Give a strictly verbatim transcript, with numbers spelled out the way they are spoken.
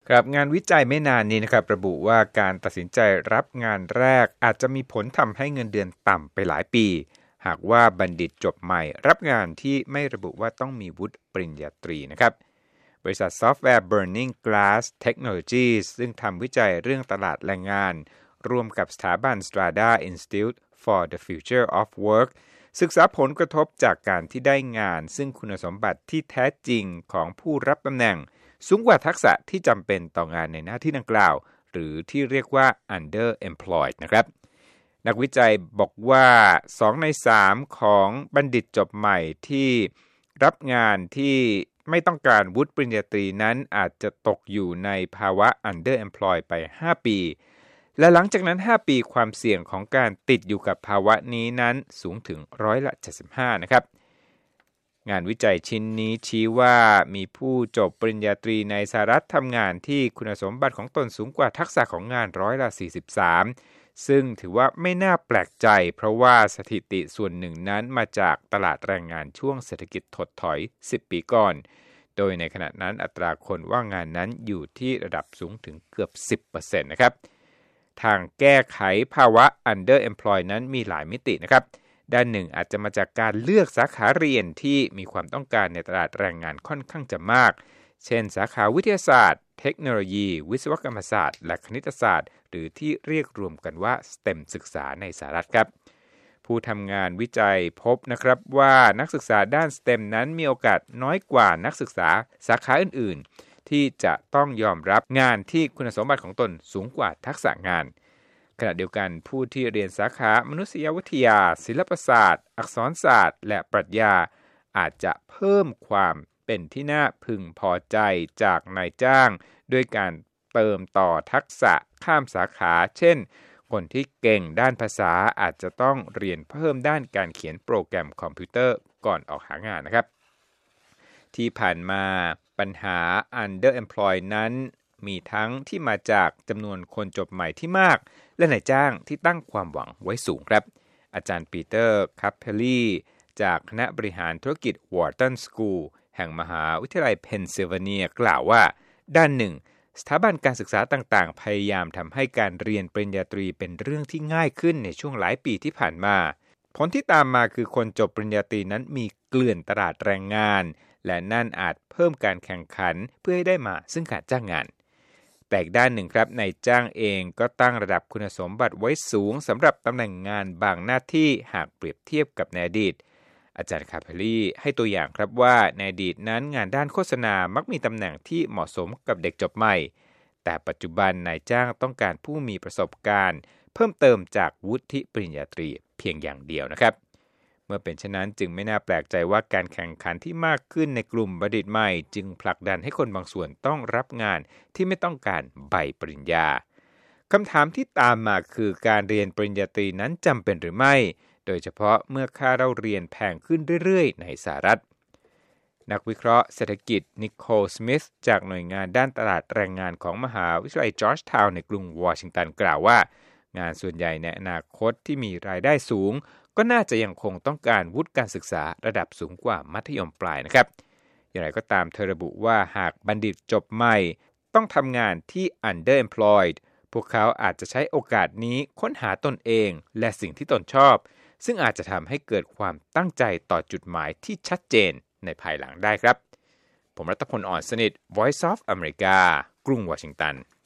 ครับงานวิจัยไม่นานนี้นะครับระบุว่าการตัดสินใจรับงานแรกอาจจะมีผลทำให้เงินเดือนต่ำไปหลายปีหากว่าบัณฑิตจบใหม่รับงานที่ไม่ระบุว่าต้องมีวุฒิปริญญาตรีนะครับบริษัทซอฟต์แวร์ Burning Glass Technologies ซึ่งทำวิจัยเรื่องตลาดแรงงานร่วมกับสถาบัน Strada Institute for the Future of Work ศึกษาผลกระทบจากการที่ได้งานซึ่งคุณสมบัติที่แท้จริงของผู้รับตำแหน่งสูงกว่าทักษะที่จำเป็นต่องานในหน้าที่ดังกล่าวหรือที่เรียกว่า underemployed นะครับนักวิจัยบอกว่าสองในสามของบัณฑิตจบใหม่ที่รับงานที่ไม่ต้องการวุฒิปริญญาตรีนั้นอาจจะตกอยู่ในภาวะ underemployed ไปห้าปีและหลังจากนั้นห้าปีความเสี่ยงของการติดอยู่กับภาวะนี้นั้นสูงถึงร้อยละเจ็ดสิบห้านะครับงานวิจัยชิ้นนี้ชี้ว่ามีผู้จบปริญญาตรีในสหรัฐทำงานที่คุณสมบัติของตนสูงกว่าทักษะของงานร้อยละสี่สิบสามซึ่งถือว่าไม่น่าแปลกใจเพราะว่าสถิติส่วนหนึ่งนั้นมาจากตลาดแรงงานช่วงเศรษฐกิจถดถอยสิบปีก่อนโดยในขณะนั้นอัตราคนว่างงานนั้นอยู่ที่ระดับสูงถึงเกือบ สิบเปอร์เซ็นต์ นะครับทางแก้ไขภาวะ underemployed นั้นมีหลายมิตินะครับด้านหนึ่งอาจจะมาจากการเลือกสาขาเรียนที่มีความต้องการในตลาดแรงงานค่อนข้างจะมากเช่นสาขาวิทยาศาสตร์เทคโนโลยีวิศวกรรมศาสตร์และคณิตศาสตร์หรือที่เรียกรวมกันว่า สเต็ม ศึกษาในสหรัฐครับผู้ทำงานวิจัยพบนะครับว่านักศึกษาด้าน สเต็ม นั้นมีโอกาสน้อยกว่านักศึกษาสาขาอื่นๆที่จะต้องยอมรับงานที่คุณสมบัติของตนสูงกว่าทักษะงานขณะเดียวกันผู้ที่เรียนสาขามนุษยวิทยาศิลปศาสตร์อักษรศาสตร์และปรัชญาอาจจะเพิ่มความเป็นที่น่าพึงพอใจจากนายจ้างด้วยการเติมต่อทักษะข้ามสาขาเช่นคนที่เก่งด้านภาษาอาจจะต้องเรียนเพิ่มด้านการเขียนโปรแกรมคอมพิวเตอร์ก่อนออกหางานนะครับที่ผ่านมาปัญหา underemployed นั้นมีทั้งที่มาจากจำนวนคนจบใหม่ที่มากและนายจ้างที่ตั้งความหวังไว้สูงครับอาจารย์ปีเตอร์คัพเพลลีจากคณะบริหารธุรกิจ Wharton School แห่งมหาวิทยาลัยเพนซิลเวเนียกล่าวว่าด้านหนึ่งสถาบันการศึกษาต่างๆพยายามทำให้การเรียนปริญญาตรีเป็นเรื่องที่ง่ายขึ้นในช่วงหลายปีที่ผ่านมาผลที่ตามมาคือคนจบปริญญาตรีนั้นมีเกลื่อนตลาดแรงงานและนั่นอาจเพิ่มการแข่งขันเพื่อให้ได้มาซึ่งการจ้างงานแต่อีกด้านหนึ่งครับนายจ้างเองก็ตั้งระดับคุณสมบัติไว้สูงสำหรับตำแหน่งงานบางหน้าที่หากเปรียบเทียบกับในอดีตอาจารย์คาเพลีให้ตัวอย่างครับว่าในอดีตนั้นงานด้านโฆษณามักมีตำแหน่งที่เหมาะสมกับเด็กจบใหม่แต่ปัจจุบันนายจ้างต้องการผู้มีประสบการณ์เพิ่มเติมจากวุฒิปริญญาตรีเพียงอย่างเดียวนะครับเมื่อเป็นเช่นนั้นจึงไม่น่าแปลกใจว่าการแข่งขันที่มากขึ้นในกลุ่มบัณฑิตใหม่จึงผลักดันให้คนบางส่วนต้องรับงานที่ไม่ต้องการใบปริญญาคำถามที่ตามมาคือการเรียนปริญญาตรีนั้นจำเป็นหรือไม่โดยเฉพาะเมื่อค่าเล่าเรียนแพงขึ้นเรื่อยๆในสหรัฐนักวิเคราะห์เศรษฐกิจนิโคล สมิธจากหน่วยงานด้านตลาดแรงงานของมหาวิทยาลัยจอร์จทาวน์ในกรุงวอชิงตันกล่าวว่างานส่วนใหญ่ในอนาคตที่มีรายได้สูงก็น่าจะยังคงต้องการวุฒิการศึกษาระดับสูงกว่ามัธยมปลายนะครับอย่างไรก็ตามเธอระบุว่าหากบัณฑิตจบใหม่ต้องทำงานที่ underemployed พวกเขาอาจจะใช้โอกาสนี้ค้นหาตนเองและสิ่งที่ตนชอบซึ่งอาจจะทำให้เกิดความตั้งใจต่อจุดหมายที่ชัดเจนในภายหลังได้ครับผมรัตพล อ่อนสนิท Voice of America กรุงวอชิงตัน